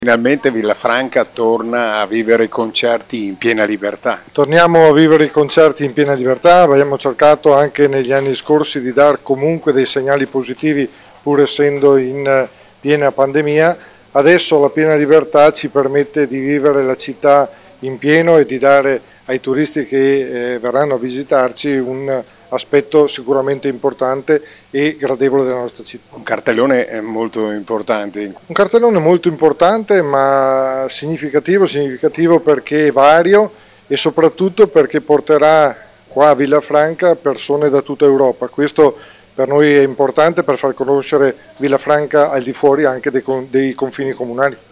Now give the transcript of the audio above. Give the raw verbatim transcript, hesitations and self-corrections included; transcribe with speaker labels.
Speaker 1: Finalmente Villafranca torna a vivere i concerti in piena libertà.
Speaker 2: Torniamo a vivere i concerti in piena libertà, abbiamo cercato anche negli anni scorsi di dar comunque dei segnali positivi pur essendo in piena pandemia. Adesso la piena libertà ci permette di vivere la città in pieno e di dare ai turisti che eh, verranno a visitarci un aspetto sicuramente importante e gradevole della nostra città.
Speaker 1: Un cartellone molto importante.
Speaker 2: Un cartellone molto importante ma significativo, significativo perché è vario e soprattutto perché porterà qua a Villafranca persone da tutta Europa. Questo per noi è importante per far conoscere Villafranca al di fuori anche dei, dei confini comunali.